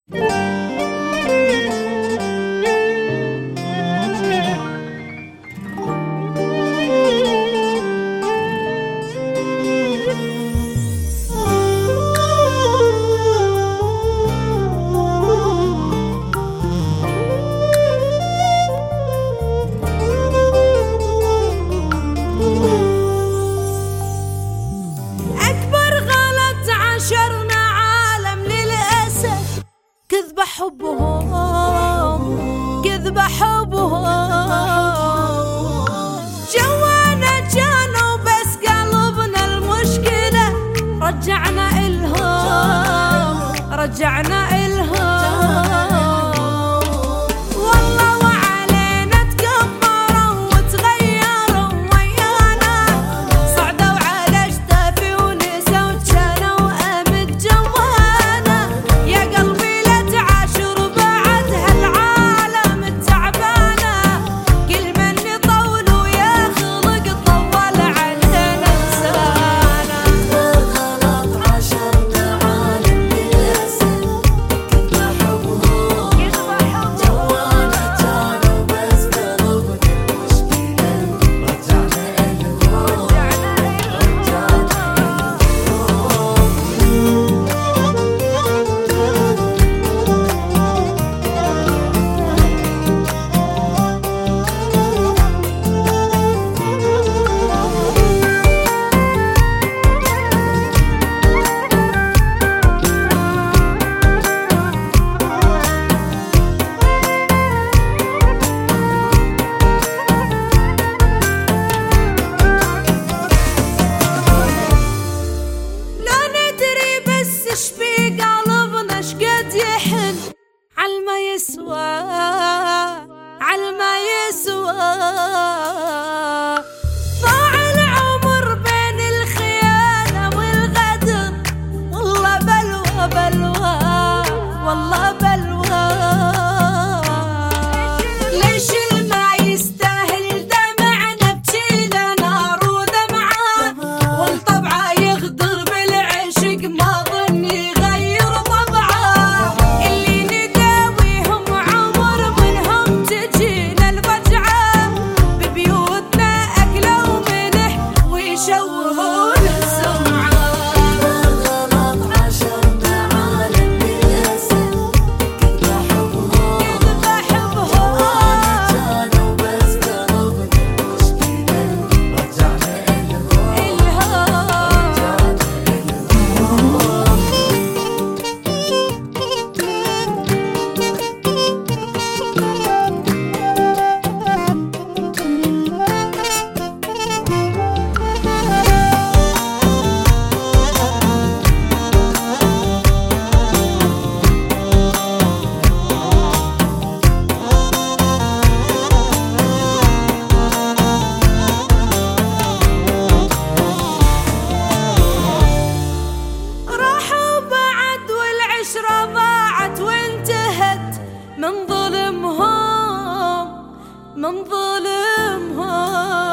كذب حبهم كذب حبهم جوانا جانوا بس قلبنا المشكلة رجعنا إلهم رجعنا إلهم والله وعلينا تكبروا وتغيروا ويانا صعدوا على اجتافي ونسوا وجانوا أمد جوانا يا قلبي شبي قلبنا شقد يحن عالما يسوى عالما يسوى ضاع العمر بين الخيانة والغدر والله بلوى بلوى والله بلوى ليش الما يستاهل دمعنا بجينا نار ودمعة والطبعة يغدر بالعشق ما من ظلمهم